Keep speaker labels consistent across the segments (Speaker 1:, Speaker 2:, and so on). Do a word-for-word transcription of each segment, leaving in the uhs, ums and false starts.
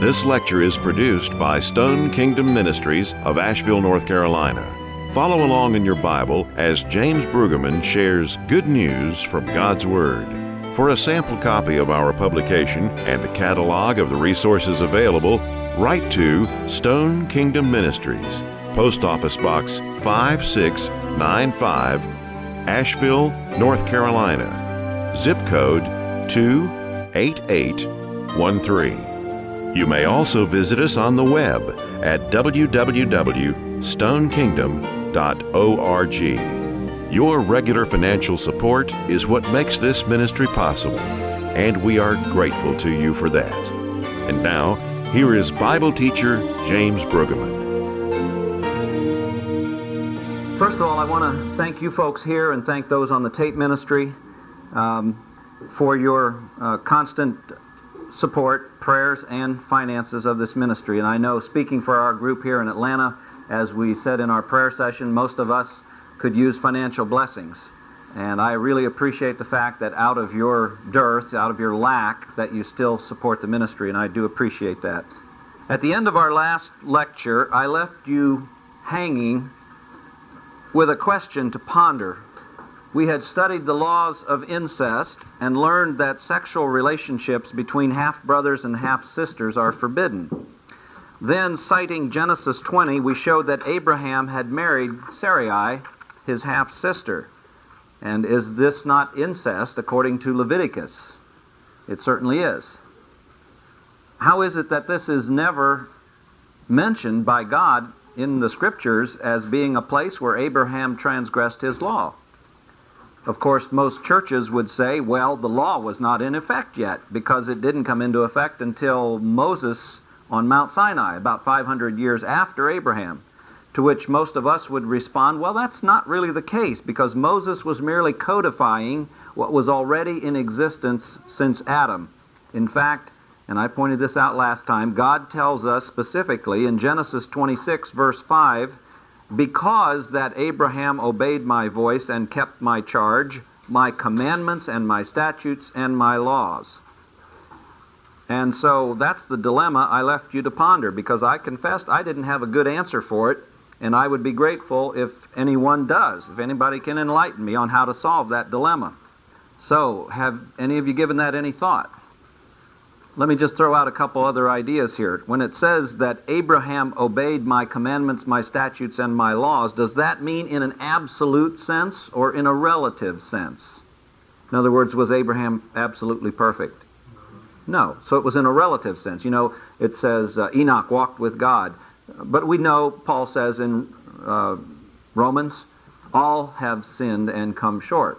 Speaker 1: This lecture is produced by Stone Kingdom Ministries of Asheville, North Carolina. Follow along in your Bible as James Brueggemann shares good news from God's Word. For a sample copy of our publication and a catalog of the resources available, write to Stone Kingdom Ministries, Post Office Box five six nine five, Asheville, North Carolina. Zip code two eight eight one three. You may also visit us on the web at w w w dot stone kingdom dot org. Your regular financial support is what makes this ministry possible, and we are grateful to you for that. And now, here is Bible teacher James Brueggemann.
Speaker 2: First of all, I want to thank you folks here and thank those on the tape ministry um, for your uh, constant support, prayers, and finances of this ministry. And I know, speaking for our group here in Atlanta, as we said in our prayer session, most of us could use financial blessings. And I really appreciate the fact that out of your dearth, out of your lack, that you still support the ministry, and I do appreciate that. At the end of our last lecture, I left you hanging with a question to ponder. We had studied the laws of incest and learned that sexual relationships between half-brothers and half-sisters are forbidden. Then, citing Genesis twenty, we showed that Abraham had married Sarai, his half-sister. And is this not incest according to Leviticus? It certainly is. How is it that this is never mentioned by God in the Scriptures as being a place where Abraham transgressed his law? Of course, most churches would say, well, the law was not in effect yet because it didn't come into effect until Moses on Mount Sinai, about five hundred years after Abraham. To which most of us would respond, well, that's not really the case because Moses was merely codifying what was already in existence since Adam. In fact, and I pointed this out last time, God tells us specifically in Genesis twenty-six, verse five, because that Abraham obeyed my voice and kept my charge, my commandments and my statutes and my laws. And so that's the dilemma I left you to ponder, because I confessed I didn't have a good answer for it, and I would be grateful if anyone does, if anybody can enlighten me on how to solve that dilemma. So, have any of you given that any thought? Let me just throw out a couple other ideas here. When it says that Abraham obeyed my commandments, my statutes, and my laws, does that mean in an absolute sense or in a relative sense? In other words, was Abraham absolutely perfect? No. So it was in a relative sense. You know, it says uh, Enoch walked with God. But we know, Paul says in uh, Romans, all have sinned and come short.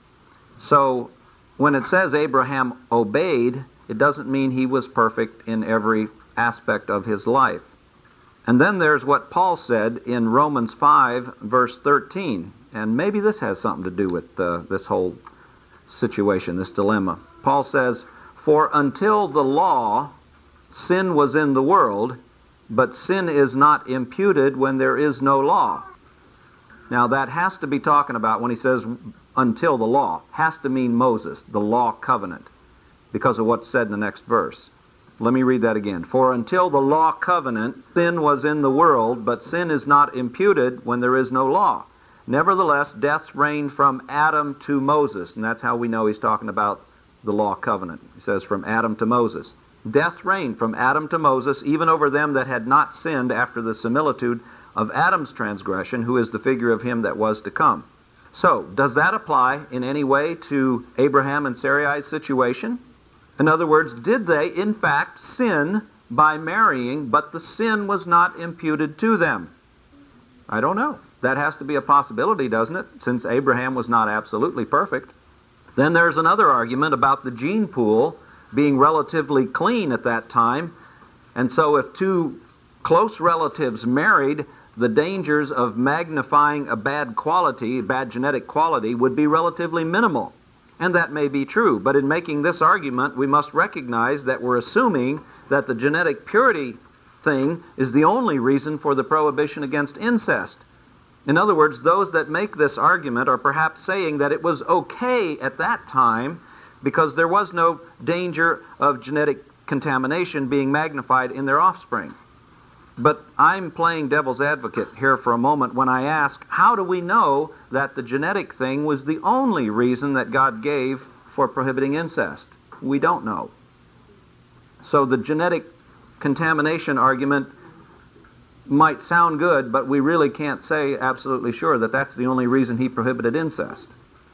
Speaker 2: So when it says Abraham obeyed, it doesn't mean he was perfect in every aspect of his life. And then there's what Paul said in Romans five, verse thirteen. And maybe this has something to do with uh, this whole situation, this dilemma. Paul says, for until the law, sin was in the world, but sin is not imputed when there is no law. Now that has to be talking about, when he says until the law, has to mean Moses, the law covenant, because of what's said in the next verse. Let me read that again. For until the law covenant, sin was in the world, but sin is not imputed when there is no law. Nevertheless, death reigned from Adam to Moses, and that's how we know he's talking about the law covenant. He says from Adam to Moses. Death reigned from Adam to Moses, even over them that had not sinned after the similitude of Adam's transgression, who is the figure of him that was to come. So, does that apply in any way to Abraham and Sarai's situation? In other words, did they in fact sin by marrying, but the sin was not imputed to them? I don't know. That has to be a possibility, doesn't it, since Abraham was not absolutely perfect. Then there's another argument about the gene pool being relatively clean at that time, and so if two close relatives married, the dangers of magnifying a bad quality, bad genetic quality, would be relatively minimal. And that may be true, but in making this argument, we must recognize that we're assuming that the genetic purity thing is the only reason for the prohibition against incest. In other words, those that make this argument are perhaps saying that it was okay at that time because there was no danger of genetic contamination being magnified in their offspring. But I'm playing devil's advocate here for a moment when I ask, how do we know that the genetic thing was the only reason that God gave for prohibiting incest? We don't know. So the genetic contamination argument might sound good, but we really can't say absolutely sure that that's the only reason he prohibited incest.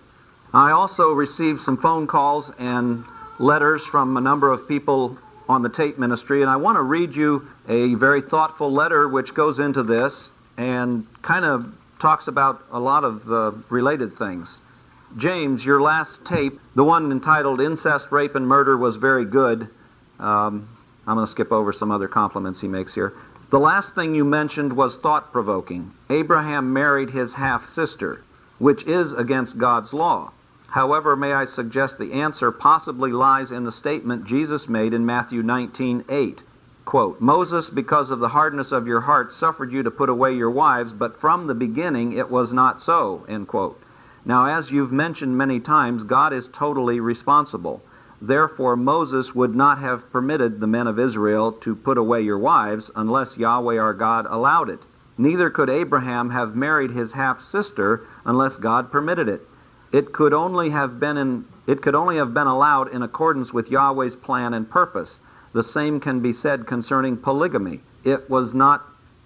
Speaker 2: I also received some phone calls and letters from a number of people on the Tate Ministry, and I want to read you a very thoughtful letter which goes into this and kind of talks about a lot of uh, related things. James, your last tape, the one entitled Incest, Rape, and Murder, was very good. Um, I'm going to skip over some other compliments he makes here. The last thing you mentioned was thought-provoking. Abraham married his half-sister, which is against God's law. However, may I suggest the answer possibly lies in the statement Jesus made in Matthew nineteen eight. Quote, Moses, because of the hardness of your heart, suffered you to put away your wives, but from the beginning it was not so, end quote. Now, as you've mentioned many times, God is totally responsible. Therefore, Moses would not have permitted the men of Israel to put away your wives unless Yahweh our God allowed it. Neither could Abraham have married his half-sister unless God permitted it. It could only have been in, it could only have been allowed in accordance with Yahweh's plan and purpose. The same can be said concerning polygamy. It was not,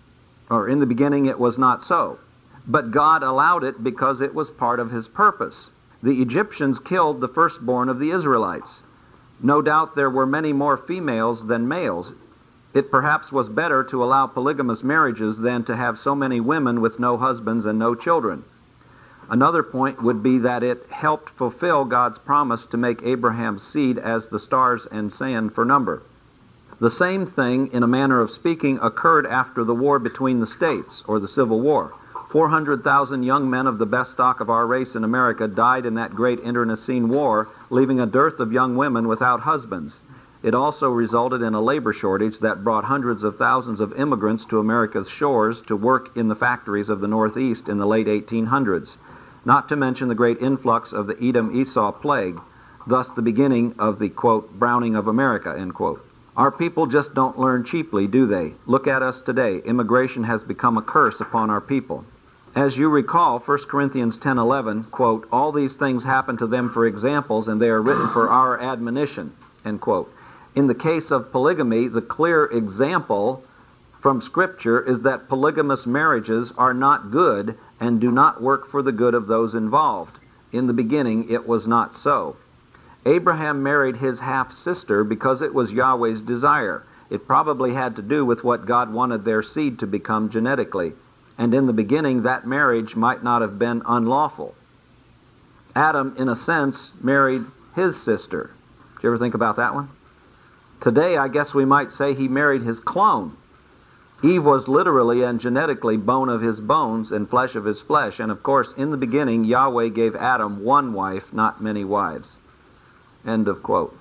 Speaker 2: or in the beginning it was not so. But God allowed it because it was part of his purpose. The Egyptians killed the firstborn of the Israelites. No doubt there were many more females than males. It perhaps was better to allow polygamous marriages than to have so many women with no husbands and no children. Another point would be that it helped fulfill God's promise to make Abraham's seed as the stars and sand for number. The same thing, in a manner of speaking, occurred after the war between the states, or the Civil War. four hundred thousand young men of the best stock of our race in America died in that great internecine war, leaving a dearth of young women without husbands. It also resulted in a labor shortage that brought hundreds of thousands of immigrants to America's shores to work in the factories of the Northeast in the late eighteen hundreds. Not to mention the great influx of the Edom-Esau plague, thus the beginning of the, quote, browning of America, end quote. Our people just don't learn cheaply, do they? Look at us today. Immigration has become a curse upon our people. As you recall, First Corinthians ten eleven, quote, all these things happen to them for examples, and they are written for our admonition, end quote. In the case of polygamy, the clear example from Scripture is that polygamous marriages are not good and do not work for the good of those involved. In the beginning, it was not so. Abraham married his half-sister because it was Yahweh's desire. It probably had to do with what God wanted their seed to become genetically. And in the beginning, that marriage might not have been unlawful. Adam, in a sense, married his sister. Did you ever think about that one? Today, I guess we might say he married his clone. Eve was literally and genetically bone of his bones and flesh of his flesh. And of course, in the beginning, Yahweh gave Adam one wife, not many wives. End of quote.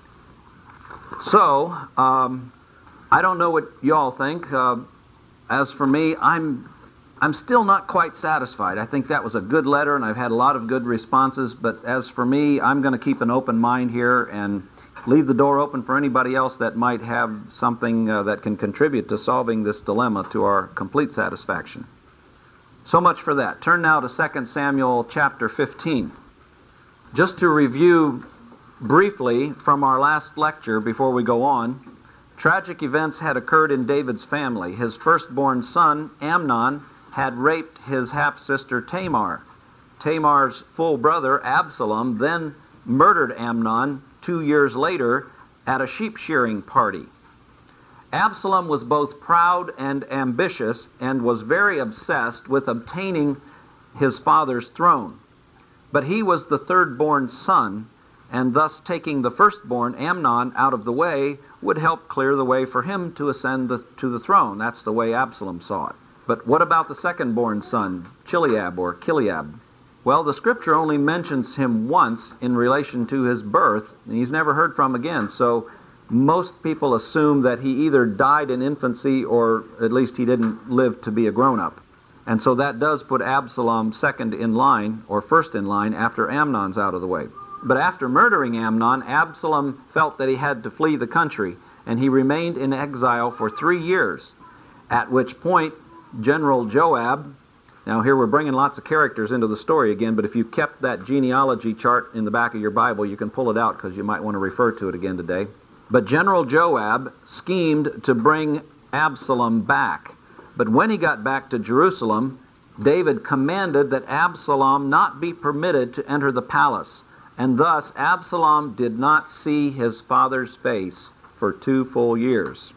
Speaker 2: So, um, I don't know what y'all think. Uh, as for me, I'm I'm still not quite satisfied. I think that was a good letter, and I've had a lot of good responses. But as for me, I'm going to keep an open mind here and leave the door open for anybody else that might have something uh, that can contribute to solving this dilemma to our complete satisfaction. So much for that. Turn now to Second Samuel chapter fifteen. Just to review briefly from our last lecture before we go on, tragic events had occurred in David's family. His firstborn son, Amnon, had raped his half-sister Tamar. Tamar's full brother, Absalom, then murdered Amnon two years later at a sheep-shearing party. Absalom was both proud and ambitious and was very obsessed with obtaining his father's throne. But he was the third-born son, and thus taking the firstborn, Amnon, out of the way would help clear the way for him to ascend the, to the throne. That's the way Absalom saw it. But what about the second-born son, Chileab or Kileab? Well, the Scripture only mentions him once in relation to his birth, and he's never heard from again. So most people assume that he either died in infancy or at least he didn't live to be a grown-up. And so that does put Absalom second in line, or first in line, after Amnon's out of the way. But after murdering Amnon, Absalom felt that he had to flee the country, and he remained in exile for three years, at which point General Joab, now here we're bringing lots of characters into the story again, but if you kept that genealogy chart in the back of your Bible, you can pull it out because you might want to refer to it again today. But General Joab schemed to bring Absalom back. But when he got back to Jerusalem, David commanded that Absalom not be permitted to enter the palace, and thus Absalom did not see his father's face for two full years.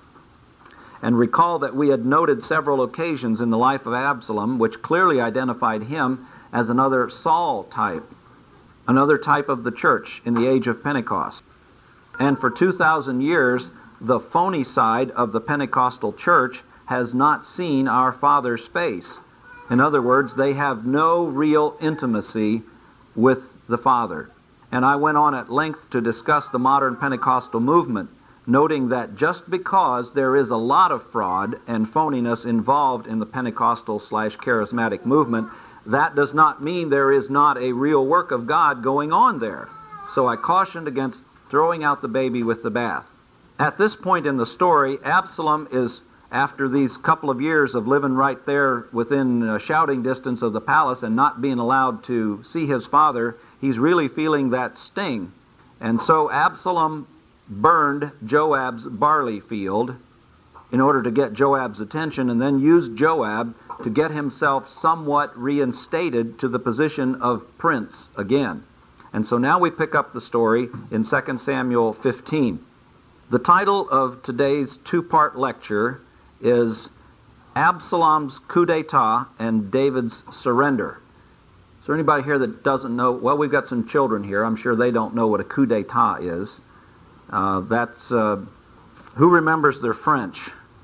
Speaker 2: And recall that we had noted several occasions in the life of Absalom which clearly identified him as another Saul type, another type of the church in the age of Pentecost. And for two thousand years, the phony side of the Pentecostal church has not seen our Father's face. In other words, they have no real intimacy with the Father. And I went on at length to discuss the modern Pentecostal movement, noting that just because there is a lot of fraud and phoniness involved in the Pentecostal slash charismatic movement, that does not mean there is not a real work of God going on there. So I cautioned against throwing out the baby with the bath. At this point in the story, Absalom is, after these couple of years of living right there within uh, shouting distance of the palace and not being allowed to see his father, he's really feeling that sting. And so Absalom burned Joab's barley field in order to get Joab's attention, and then used Joab to get himself somewhat reinstated to the position of prince again. And so now we pick up the story in Second Samuel fifteen. The title of today's two-part lecture is Absalom's coup d'etat and David's surrender. Is there anybody here that doesn't know? Well, we've got some children here. I'm sure they don't know what a coup d'etat is. Uh, that's, uh, who remembers their French?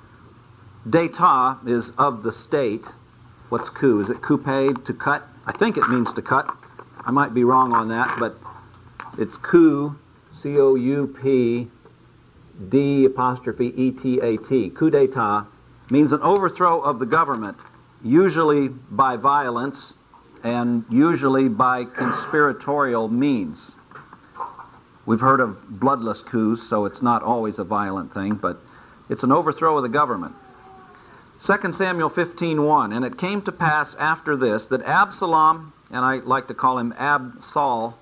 Speaker 2: D'état is of the state. What's coup? Is it couper, to cut? I think it means to cut. I might be wrong on that, but it's coup, C O U P, D apostrophe E T A T. Coup d'etat means an overthrow of the government, usually by violence and usually by conspiratorial means. We've heard of bloodless coups, so it's not always a violent thing, but it's an overthrow of the government. Second Samuel fifteen one, and it came to pass after this that Absalom, and I like to call him Absalom,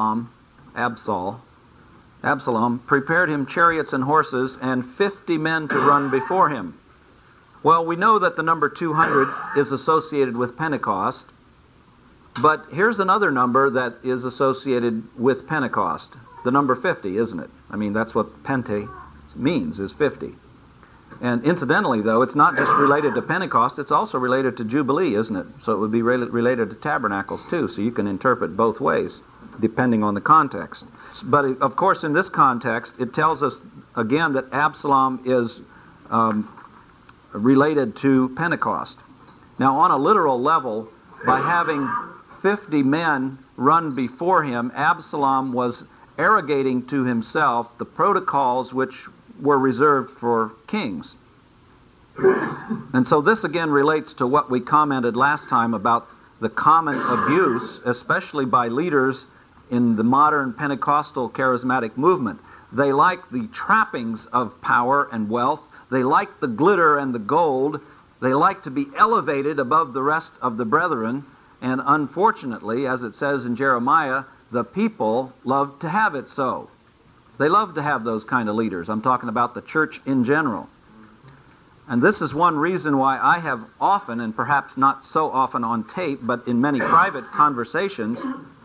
Speaker 2: Absol, Absalom, prepared him chariots and horses and fifty men to run before him. Well, we know that the number two hundred is associated with Pentecost, but here's another number that is associated with Pentecost. The number fifty, isn't it? I mean, that's what Pente means, is fifty. And incidentally, though, it's not just related to Pentecost, it's also related to Jubilee, isn't it? So it would be re- related to Tabernacles, too, so you can interpret both ways, depending on the context. But, of course, in this context, it tells us, again, that Absalom is um, related to Pentecost. Now, on a literal level, by having fifty men run before him, Absalom was arrogating to himself the protocols which were reserved for kings. And so this again relates to what we commented last time about the common abuse, especially by leaders in the modern Pentecostal charismatic movement. They like the trappings of power and wealth. They like the glitter and the gold. They like to be elevated above the rest of the brethren. And unfortunately, as it says in Jeremiah, the people love to have it so. They love to have those kind of leaders. I'm talking about the church in general. And this is one reason why I have often, and perhaps not so often on tape, but in many private conversations,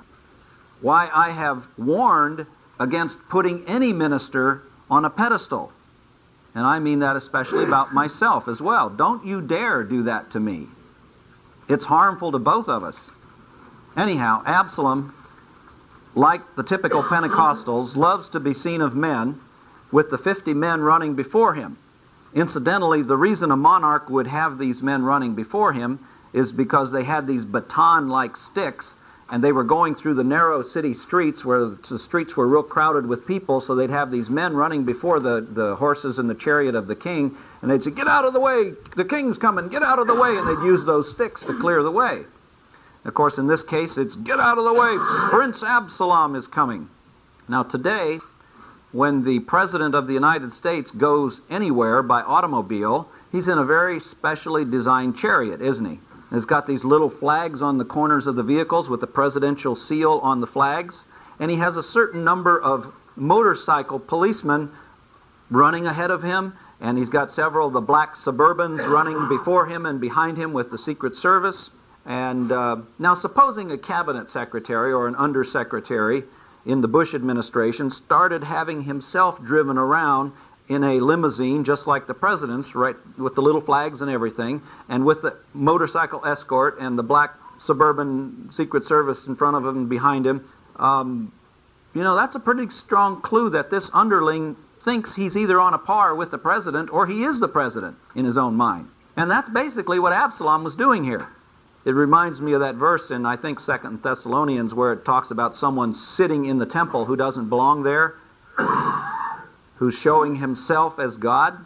Speaker 2: why I have warned against putting any minister on a pedestal. And I mean that especially about myself as well. Don't you dare do that to me. It's harmful to both of us. Anyhow, Absalom, like the typical Pentecostals, loves to be seen of men, with the fifty men running before him. Incidentally, the reason a monarch would have these men running before him is because they had these baton-like sticks, and they were going through the narrow city streets where the streets were real crowded with people, so they'd have these men running before the, the horses and the chariot of the king, and they'd say, "Get out of the way, the king's coming, get out of the way," and they'd use those sticks to clear the way. Of course, in this case, it's get out of the way, Prince Absalom is coming. Now today, when the President of the United States goes anywhere by automobile, he's in a very specially designed chariot, isn't he? It's got these little flags on the corners of the vehicles with the presidential seal on the flags, and he has a certain number of motorcycle policemen running ahead of him, and he's got several of the black Suburbans running before him and behind him with the Secret Service. And uh, now supposing a cabinet secretary or an undersecretary in the Bush administration started having himself driven around in a limousine just like the president's, right, with the little flags and everything, and with the motorcycle escort and the black Suburban Secret Service in front of him and behind him, um, you know, that's a pretty strong clue that this underling thinks he's either on a par with the president or he is the president in his own mind. And that's basically what Absalom was doing here. It reminds me of that verse in, I think, Second Thessalonians, where it talks about someone sitting in the temple who doesn't belong there, who's showing himself as God.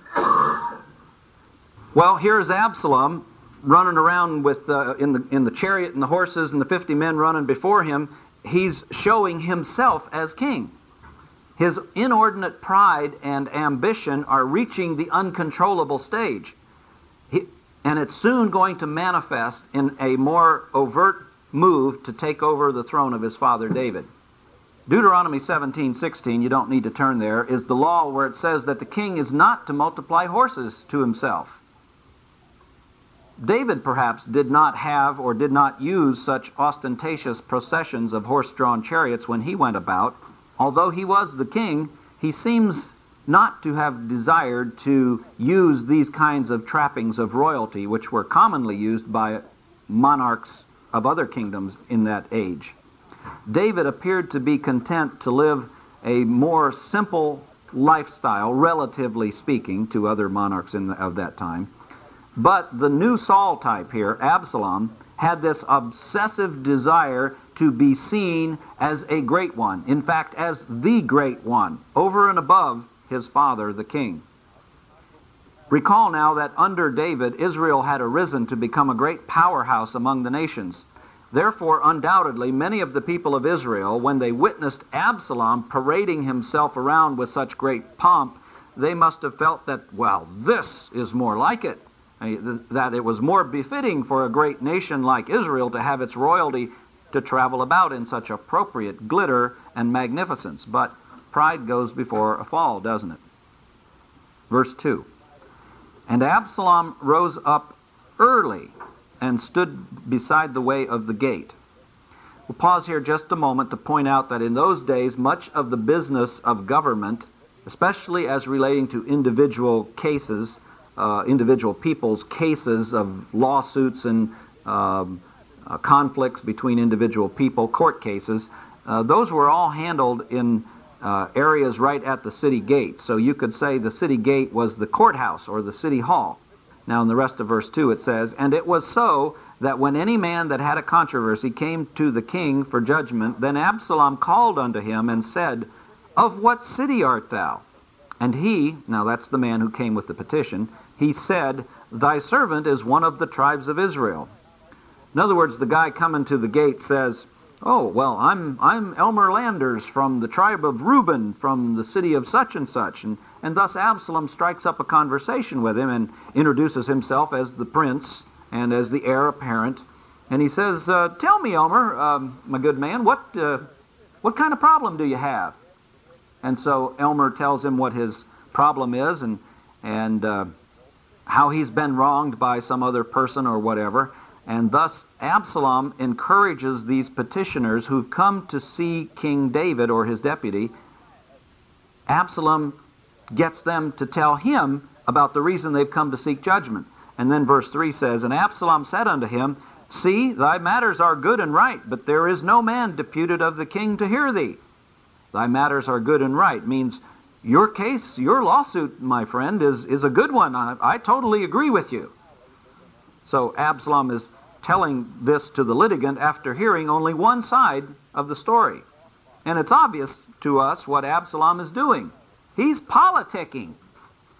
Speaker 2: Well, here's Absalom running around with uh, in the in the chariot and the horses and the fifty men running before him. He's showing himself as king. His inordinate pride and ambition are reaching the uncontrollable stage. He, and it's soon going to manifest in a more overt move to take over the throne of his father David. Deuteronomy seventeen sixteen, you don't need to turn there, is the law where it says that the king is not to multiply horses to himself. David perhaps did not have or did not use such ostentatious processions of horse-drawn chariots when he went about. Although he was the king, he seems not to have desired to use these kinds of trappings of royalty, which were commonly used by monarchs of other kingdoms in that age. David appeared to be content to live a more simple lifestyle, relatively speaking, to other monarchs in the, of that time. But the new Saul type here, Absalom, had this obsessive desire to be seen as a great one. In fact, as the great one, over and above his father, the king. Recall now that under David, Israel had arisen to become a great powerhouse among the nations. Therefore, undoubtedly, many of the people of Israel, when they witnessed Absalom parading himself around with such great pomp, they must have felt that, well, this is more like it. That it was more befitting for a great nation like Israel to have its royalty to travel about in such appropriate glitter and magnificence. But pride goes before a fall, doesn't it? Verse two. And Absalom rose up early and stood beside the way of the gate. We'll pause here just a moment to point out that in those days, much of the business of government, especially as relating to individual cases, uh, individual people's cases of lawsuits and um, uh, conflicts between individual people, court cases, uh, those were all handled in uh, areas right at the city gate. So you could say the city gate was the courthouse or the city hall. Now in the rest of verse two it says, And it was so that when any man that had a controversy came to the king for judgment, then Absalom called unto him and said, Of what city art thou? And he, now that's the man who came with the petition, he said, Thy servant is one of the tribes of Israel. In other words, the guy coming to the gate says, Oh, well, I'm I'm Elmer Landers from the tribe of Reuben, from the city of such and such. And, and thus Absalom strikes up a conversation with him and introduces himself as the prince and as the heir apparent. And he says, uh, Tell me, Elmer, um, my good man, what uh, what kind of problem do you have? And so Elmer tells him what his problem is and, and uh, how he's been wronged by some other person or whatever. And thus Absalom encourages these petitioners who've come to see King David or his deputy. Absalom gets them to tell him about the reason they've come to seek judgment. And then verse three says, And Absalom said unto him, See, thy matters are good and right, but there is no man deputed of the king to hear thee. Thy matters are good and right means your case, your lawsuit, my friend, is, is a good one. I, I totally agree with you. So Absalom is telling this to the litigant after hearing only one side of the story. And it's obvious to us what Absalom is doing. He's politicking.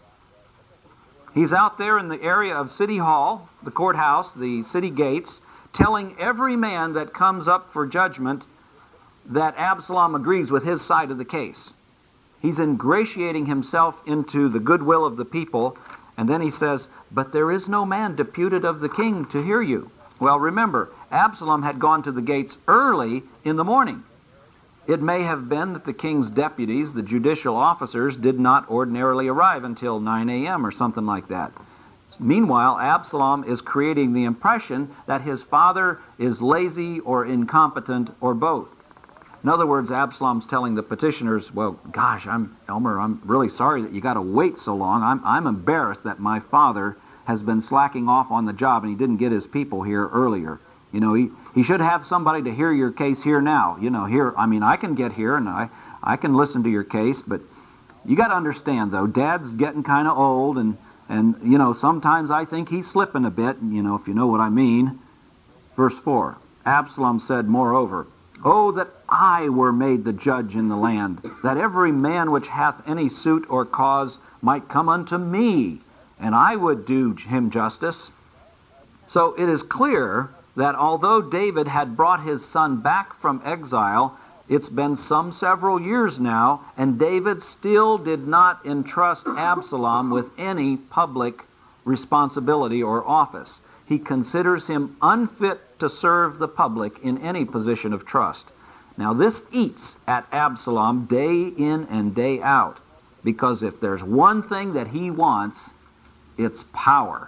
Speaker 2: He's out there in the area of City Hall, the courthouse, the city gates, telling every man that comes up for judgment that Absalom agrees with his side of the case. He's ingratiating himself into the goodwill of the people, and then he says, but there is no man deputed of the king to hear you. Well, remember, Absalom had gone to the gates early in the morning. It may have been that the king's deputies, the judicial officers, did not ordinarily arrive until nine a.m. or something like that. Meanwhile, Absalom is creating the impression that his father is lazy or incompetent or both. In other words, Absalom's telling the petitioners, well, gosh, I'm Elmer, I'm really sorry that you got to wait so long. I'm, I'm embarrassed that my father has been slacking off on the job and he didn't get his people here earlier. You know, he, he should have somebody to hear your case here now. You know, here, I mean, I can get here and I, I can listen to your case, but you got to understand, though, Dad's getting kind of old and, and, you know, sometimes I think he's slipping a bit, you know, if you know what I mean. Verse four, Absalom said, moreover, oh, that I were made the judge in the land, that every man which hath any suit or cause might come unto me, and I would do him justice. So it is clear that although David had brought his son back from exile, it's been some several years now, and David still did not entrust Absalom with any public responsibility or office. He considers him unfit to serve the public in any position of trust. Now this eats at Absalom day in and day out, because if there's one thing that he wants, it's power.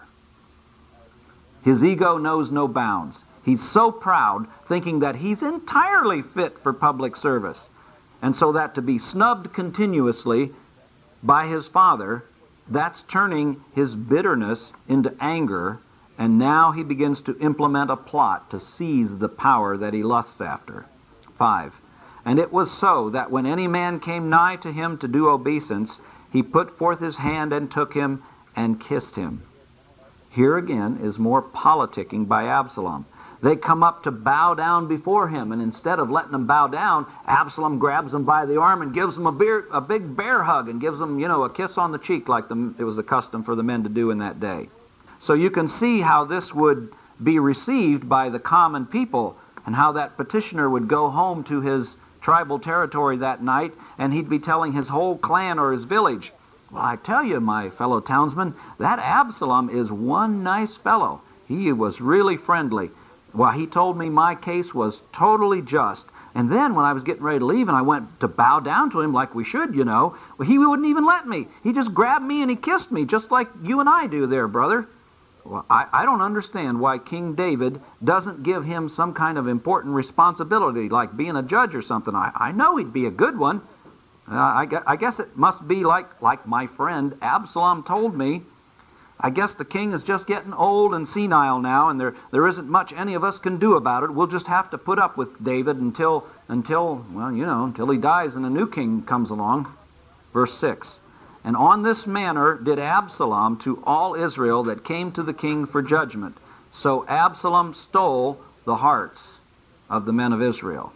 Speaker 2: His ego knows no bounds. He's so proud, thinking that he's entirely fit for public service. And so that to be snubbed continuously by his father, that's turning his bitterness into anger, and now he begins to implement a plot to seize the power that he lusts after. Five, and it was so that when any man came nigh to him to do obeisance, he put forth his hand and took him and kissed him. Here again is more politicking by Absalom. They come up to bow down before him, and instead of letting them bow down, Absalom grabs them by the arm and gives them a, beer, a big bear hug and gives them, you know, a kiss on the cheek like the, it was the custom for the men to do in that day. So you can see how this would be received by the common people, and how that petitioner would go home to his tribal territory that night, and he'd be telling his whole clan or his village, well, I tell you, my fellow townsmen, that Absalom is one nice fellow. He was really friendly. Well, he told me my case was totally just. And then when I was getting ready to leave and I went to bow down to him like we should, you know, well, he wouldn't even let me. He just grabbed me and he kissed me, just like you and I do there, brother. Well, I, I don't understand why King David doesn't give him some kind of important responsibility, like being a judge or something. I, I know he'd be a good one. Uh, I, I guess it must be like, like my friend Absalom told me. I guess the king is just getting old and senile now, and there, there isn't much any of us can do about it. We'll just have to put up with David until, until, well, you know, until he dies and a new king comes along. Verse six. And on this manner did Absalom to all Israel that came to the king for judgment. So Absalom stole the hearts of the men of Israel.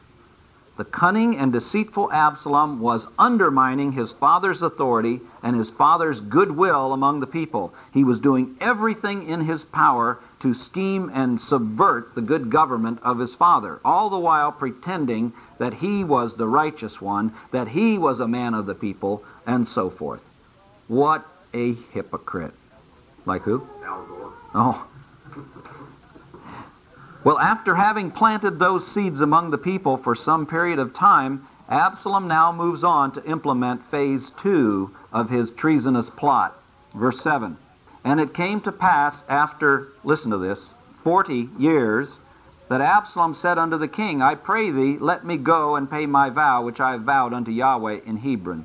Speaker 2: The cunning and deceitful Absalom was undermining his father's authority and his father's goodwill among the people. He was doing everything in his power to scheme and subvert the good government of his father, all the while pretending that he was the righteous one, that he was a man of the people, and so forth. What a hypocrite. Like who?
Speaker 3: Al Gore.
Speaker 2: Oh. Well, after having planted those seeds among the people for some period of time, Absalom now moves on to implement phase two of his treasonous plot. Verse seven. And it came to pass after, listen to this, forty years, that Absalom said unto the king, I pray thee, let me go and pay my vow which I have vowed unto Yahweh in Hebron.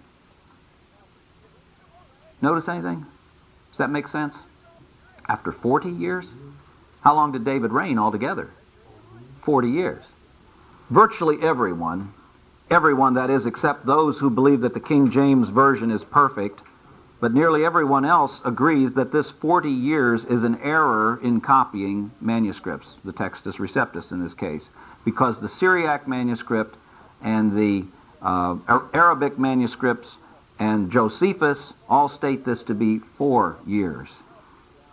Speaker 2: Notice anything? Does that make sense? After forty years? How long did David reign altogether? Forty years. Virtually everyone, everyone that is, except those who believe that the King James Version is perfect, but nearly everyone else agrees that this forty years is an error in copying manuscripts, the Textus Receptus in this case, because the Syriac manuscript and the uh, Arabic manuscripts and Josephus all state this to be four years.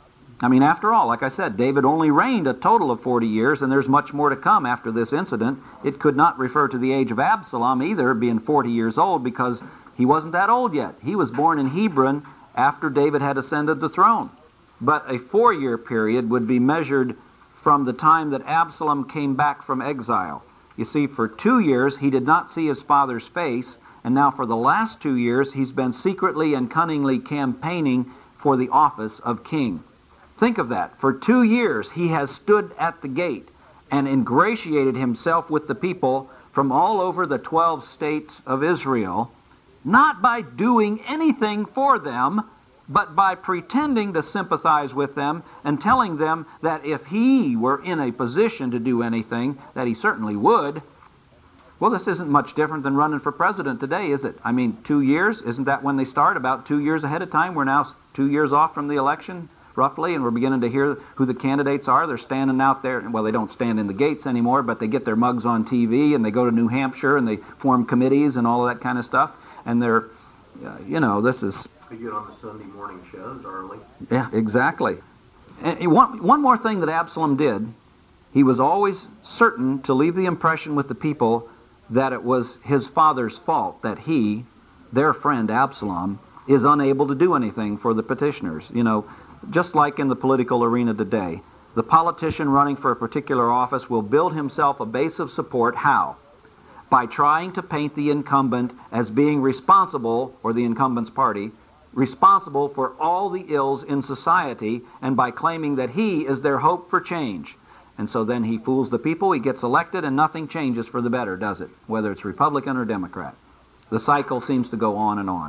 Speaker 2: I mean, after all, like I said, David only reigned a total of forty years, and there's much more to come after this incident. It could not refer to the age of Absalom either, being forty years old, because he wasn't that old yet. He was born in Hebron after David had ascended the throne. But a four-year period would be measured from the time that Absalom came back from exile. You see, for two years he did not see his father's face, and now for the last two years he's been secretly and cunningly campaigning for the office of king. Think of that. For two years he has stood at the gate and ingratiated himself with the people from all over the twelve states of Israel, not by doing anything for them, but by pretending to sympathize with them and telling them that if he were in a position to do anything, that he certainly would. Well, this isn't much different than running for president today, is it? I mean, two years, isn't that when they start? About two years ahead of time? We're now two years off from the election, roughly, and we're beginning to hear who the candidates are. They're standing out there. Well, they don't stand in the gates anymore, but they get their mugs on T V, and they go to New Hampshire, and they form committees and all of that kind of stuff. And they're, uh, you know, this is...
Speaker 3: They get on the Sunday morning shows early.
Speaker 2: Yeah, exactly. And one, one more thing that Absalom did, he was always certain to leave the impression with the people that it was his father's fault that he, their friend Absalom, is unable to do anything for the petitioners. You know, just like in the political arena today, the politician running for a particular office will build himself a base of support. How? By trying to paint the incumbent as being responsible, or the incumbent's party, responsible for all the ills in society, and by claiming that he is their hope for change. And so then he fools the people, he gets elected, and nothing changes for the better, does it? Whether it's Republican or Democrat. The cycle seems to go on and on.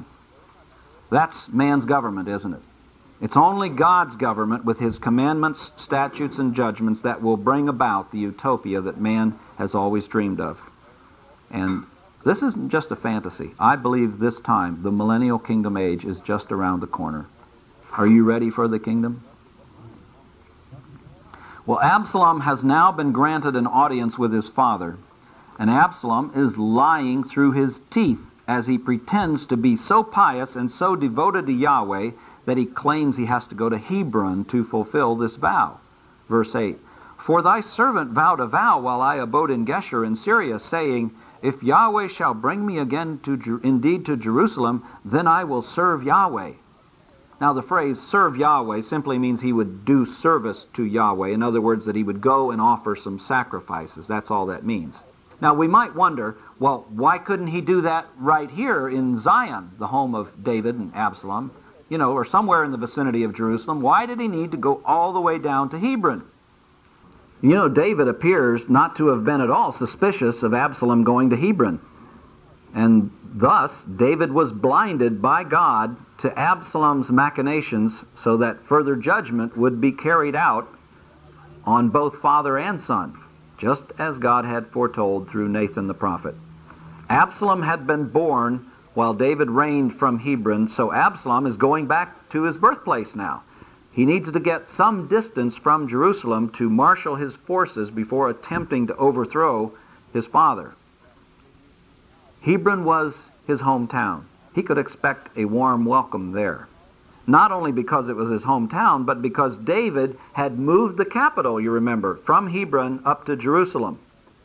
Speaker 2: That's man's government, isn't it? It's only God's government with his commandments, statutes, and judgments that will bring about the utopia that man has always dreamed of. And this isn't just a fantasy. I believe this time, the millennial kingdom age, is just around the corner. Are you ready for the kingdom? Well, Absalom has now been granted an audience with his father, and Absalom is lying through his teeth as he pretends to be so pious and so devoted to Yahweh that he claims he has to go to Hebron to fulfill this vow. Verse eight, "For thy servant vowed a vow while I abode in Geshur in Syria, saying, If Yahweh shall bring me again to Jer- indeed to Jerusalem, then I will serve Yahweh." Now the phrase serve Yahweh simply means he would do service to Yahweh. In other words, that he would go and offer some sacrifices. That's all that means. Now we might wonder, well, why couldn't he do that right here in Zion, the home of David and Absalom, you know, or somewhere in the vicinity of Jerusalem? Why did he need to go all the way down to Hebron? You know, David appears not to have been at all suspicious of Absalom going to Hebron. And thus, David was blinded by God to Absalom's machinations so that further judgment would be carried out on both father and son, just as God had foretold through Nathan the prophet. Absalom had been born while David reigned from Hebron, so Absalom is going back to his birthplace now. He needs to get some distance from Jerusalem to marshal his forces before attempting to overthrow his father. Hebron was his hometown. He could expect a warm welcome there. Not only because it was his hometown, but because David had moved the capital, you remember, from Hebron up to Jerusalem.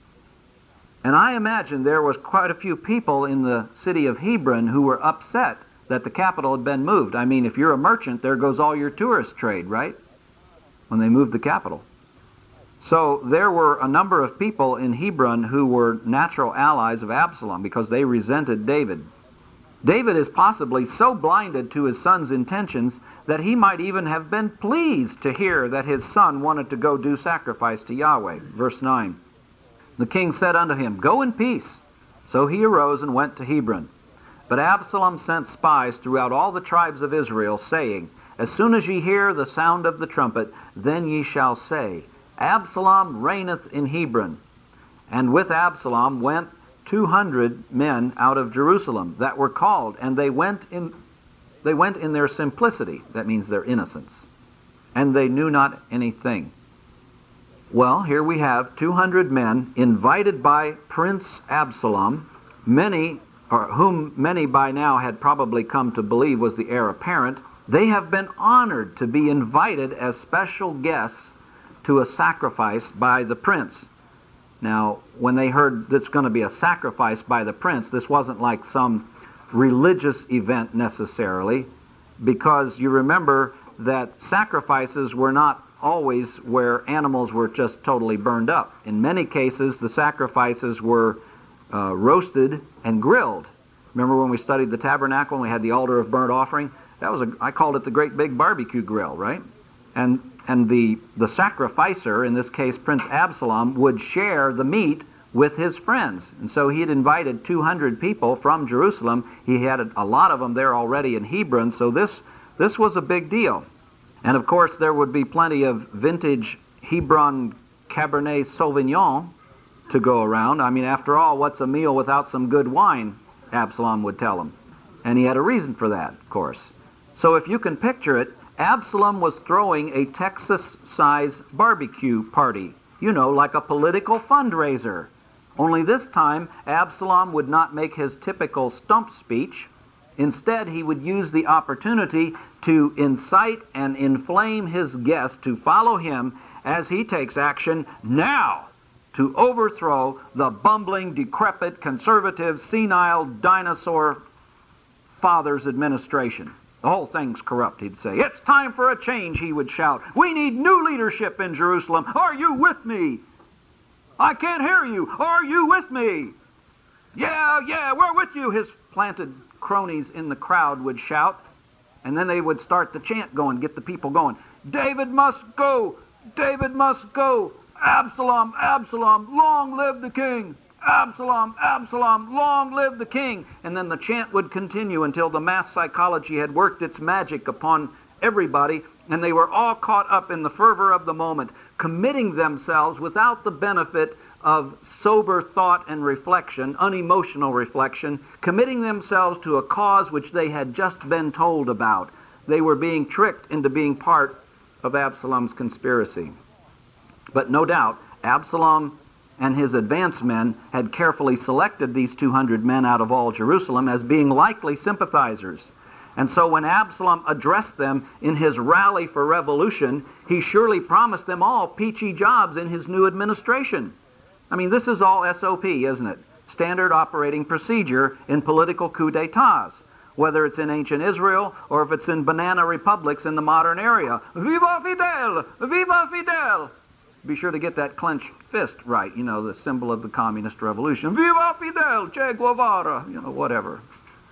Speaker 2: And I imagine there was quite a few people in the city of Hebron who were upset that the capital had been moved. I mean, if you're a merchant, there goes all your tourist trade, right? When they moved the capital. So there were a number of people in Hebron who were natural allies of Absalom because they resented David. David is possibly so blinded to his son's intentions that he might even have been pleased to hear that his son wanted to go do sacrifice to Yahweh. Verse nine, "The king said unto him, Go in peace. So he arose and went to Hebron. But Absalom sent spies throughout all the tribes of Israel, saying, As soon as ye hear the sound of the trumpet, then ye shall say, Absalom reigneth in Hebron. And with Absalom went two hundred men out of Jerusalem that were called, and they went in they went in their simplicity," that means their innocence, "and they knew not anything." Well, here we have two hundred men invited by Prince Absalom, many or whom many by now had probably come to believe was the heir apparent. They have been honored to be invited as special guests to a sacrifice by the prince. Now, when they heard there's going to be a sacrifice by the prince, this wasn't like some religious event necessarily, because you remember that sacrifices were not always where animals were just totally burned up. In many cases, the sacrifices were uh, roasted and grilled. Remember when we studied the tabernacle and we had the altar of burnt offering? That was a, I called it the great big barbecue grill, right? And and the the sacrificer, in this case Prince Absalom, would share the meat with his friends. And so he had invited two hundred people from Jerusalem. He had a, a lot of them there already in Hebron, so this this was a big deal. And of course there would be plenty of vintage Hebron Cabernet Sauvignon to go around. I mean, after all, what's a meal without some good wine? Absalom would tell him. And he had a reason for that, of course. So if you can picture it, Absalom was throwing a Texas-size barbecue party, you know, like a political fundraiser. Only this time, Absalom would not make his typical stump speech. Instead, he would use the opportunity to incite and inflame his guests to follow him as he takes action now to overthrow the bumbling, decrepit, conservative, senile, dinosaur father's administration. The whole thing's corrupt, he'd say. It's time for a change, he would shout. We need new leadership in Jerusalem. Are you with me? I can't hear you. Are you with me? Yeah, yeah, we're with you, his planted cronies in the crowd would shout. And then they would start the chant going, get the people going. David must go. David must go. Absalom, Absalom, long live the king. Absalom, Absalom, long live the king. And then the chant would continue until the mass psychology had worked its magic upon everybody, and they were all caught up in the fervor of the moment, committing themselves without the benefit of sober thought and reflection, unemotional reflection, committing themselves to a cause which they had just been told about. They were being tricked into being part of Absalom's conspiracy. But no doubt, Absalom and his advance men had carefully selected these two hundred men out of all Jerusalem as being likely sympathizers. And so when Absalom addressed them in his rally for revolution, he surely promised them all peachy jobs in his new administration. I mean, this is all S O P, isn't it? Standard operating procedure in political coups d'etats, whether it's in ancient Israel or if it's in banana republics in the modern area. Viva Fidel! Viva Fidel! Be sure to get that clenched fist right, you know, the symbol of the communist revolution. Viva Fidel, Che Guevara, you know, whatever.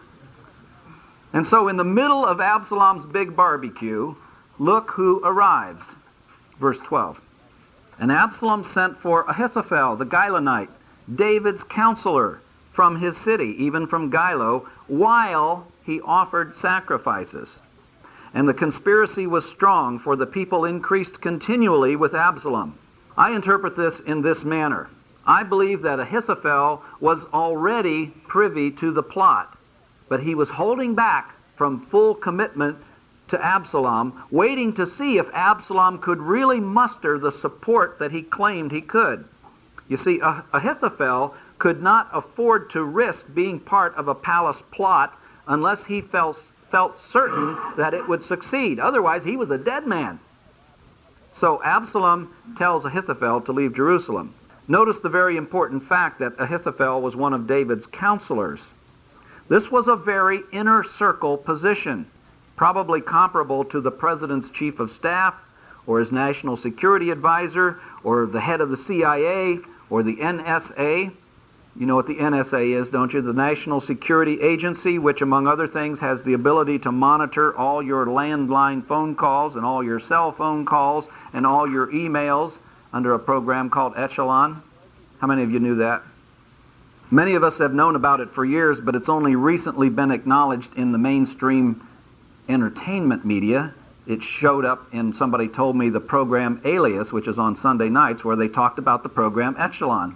Speaker 2: And so in the middle of Absalom's big barbecue, look who arrives. Verse twelve. And Absalom sent for Ahithophel, the Gilonite, David's counselor, from his city, even from Gilo, while he offered sacrifices. And the conspiracy was strong, for the people increased continually with Absalom. I interpret this in this manner. I believe that Ahithophel was already privy to the plot, but he was holding back from full commitment to Absalom, waiting to see if Absalom could really muster the support that he claimed he could. You see, Ah- Ahithophel could not afford to risk being part of a palace plot unless he felt felt certain that it would succeed. Otherwise, he was a dead man. So Absalom tells Ahithophel to leave Jerusalem. Notice the very important fact that Ahithophel was one of David's counselors. This was a very inner circle position, probably comparable to the president's chief of staff, or his national security advisor, or the head of the C I A, or the N S A. You know what the N S A is, don't you? The National Security Agency, which among other things has the ability to monitor all your landline phone calls and all your cell phone calls and all your emails under a program called Echelon. How many of you knew that? Many of us have known about it for years, but it's only recently been acknowledged in the mainstream entertainment media. It showed up in, somebody told me, the program Alias, which is on Sunday nights, where they talked about the program Echelon.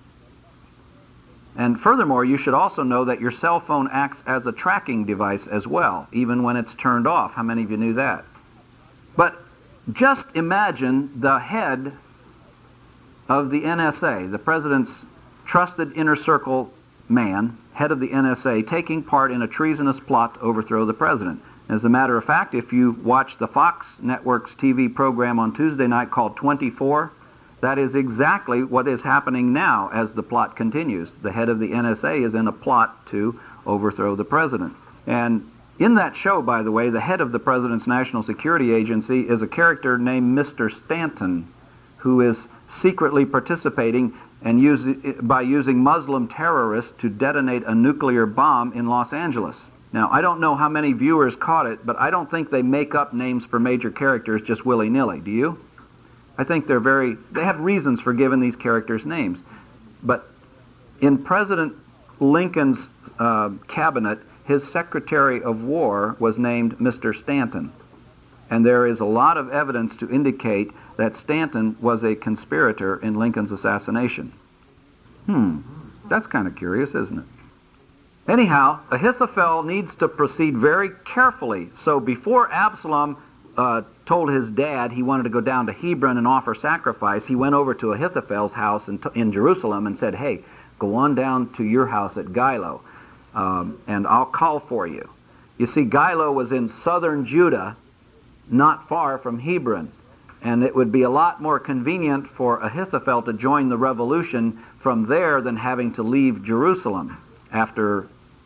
Speaker 2: And furthermore, you should also know that your cell phone acts as a tracking device as well, even when it's turned off. How many of you knew that? But just imagine the head of the N S A, the president's trusted inner circle man, head of the N S A, taking part in a treasonous plot to overthrow the president. As a matter of fact, if you watch the Fox Network's T V program on Tuesday night called twenty-four, that is exactly what is happening now as the plot continues. The head of the N S A is in a plot to overthrow the president. And in that show, by the way, the head of the president's National Security Agency is a character named Mister Stanton, who is secretly participating and use, by using Muslim terrorists to detonate a nuclear bomb in Los Angeles. Now, I don't know how many viewers caught it, but I don't think they make up names for major characters just willy-nilly. Do you? I think they're very, they have reasons for giving these characters names. But in President Lincoln's uh, cabinet, his Secretary of War was named Mister Stanton. And there is a lot of evidence to indicate that Stanton was a conspirator in Lincoln's assassination. Hmm, that's kind of curious, isn't it? Anyhow, Ahithophel needs to proceed very carefully. So before Absalom uh, told his dad he wanted to go down to Hebron and offer sacrifice, he went over to Ahithophel's house in, in Jerusalem and said, hey, go on down to your house at Gilo, um, and I'll call for you. You see, Gilo was in southern Judah, not far from Hebron, and it would be a lot more convenient for Ahithophel to join the revolution from there than having to leave Jerusalem after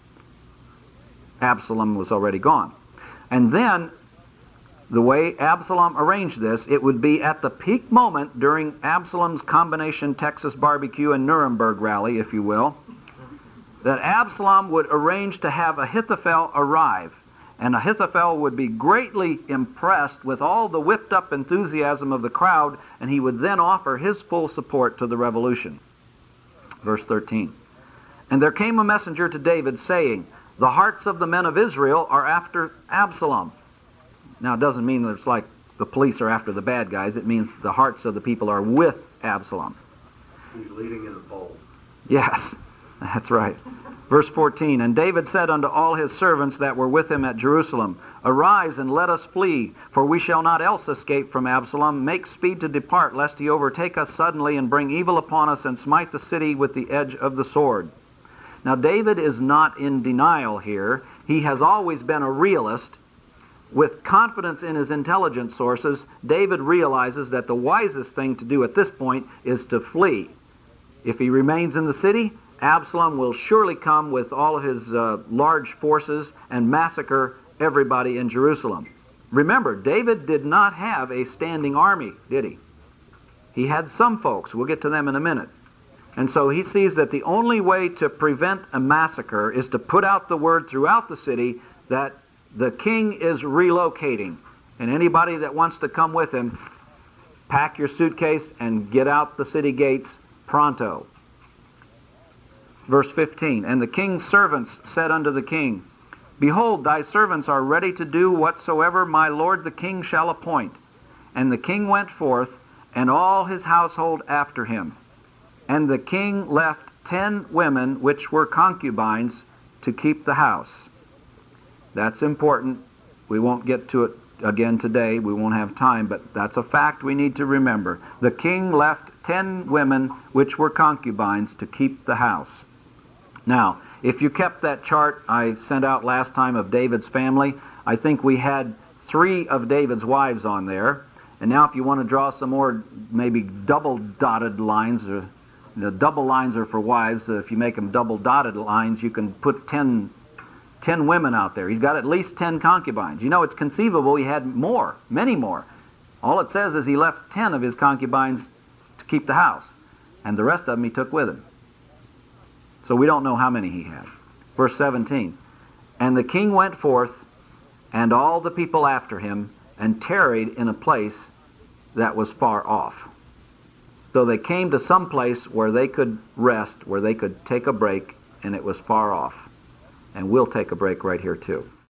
Speaker 2: Absalom was already gone. And then, the way Absalom arranged this, it would be at the peak moment during Absalom's combination Texas barbecue and Nuremberg rally, if you will, that Absalom would arrange to have Ahithophel arrive. And Ahithophel would be greatly impressed with all the whipped-up enthusiasm of the crowd, and he would then offer his full support to the revolution. Verse thirteen. And there came a messenger to David, saying, the hearts of the men of Israel are after Absalom. Now, it doesn't mean that it's like the police are after the bad guys. It means the hearts of the people are with Absalom.
Speaker 3: He's leading in the fold.
Speaker 2: Yes, that's right. Verse fourteen, and David said unto all his servants that were with him at Jerusalem, arise and let us flee, for we shall not else escape from Absalom. Make speed to depart, lest he overtake us suddenly and bring evil upon us and smite the city with the edge of the sword. Now, David is not in denial here. He has always been a realist. With confidence in his intelligence sources, David realizes that the wisest thing to do at this point is to flee. If he remains in the city, Absalom will surely come with all of his uh, large forces and massacre everybody in Jerusalem. Remember, David did not have a standing army, did he? He had some folks. We'll get to them in a minute. And so he sees that the only way to prevent a massacre is to put out the word throughout the city that the king is relocating. And anybody that wants to come with him, pack your suitcase and get out the city gates pronto. Verse fifteen, and the king's servants said unto the king, behold, thy servants are ready to do whatsoever my lord the king shall appoint. And the king went forth, and all his household after him. And the king left ten women which were concubines to keep the house. That's important. We won't get to it again today. We won't have time, but that's a fact we need to remember. The king left ten women which were concubines to keep the house. Now, if you kept that chart I sent out last time of David's family, I think we had three of David's wives on there. And now if you want to draw some more maybe double dotted lines, or the double lines are for wives. Uh, if you make them double dotted lines, you can put ten, ten women out there. He's got at least ten concubines. You know, it's conceivable he had more, many more. All it says is he left ten of his concubines to keep the house, and the rest of them he took with him. So we don't know how many he had. Verse seventeen, and the king went forth, and all the people after him, and tarried in a place that was far off. So they came to some place where they could rest, where they could take a break, and it was far off. And we'll take a break right here too.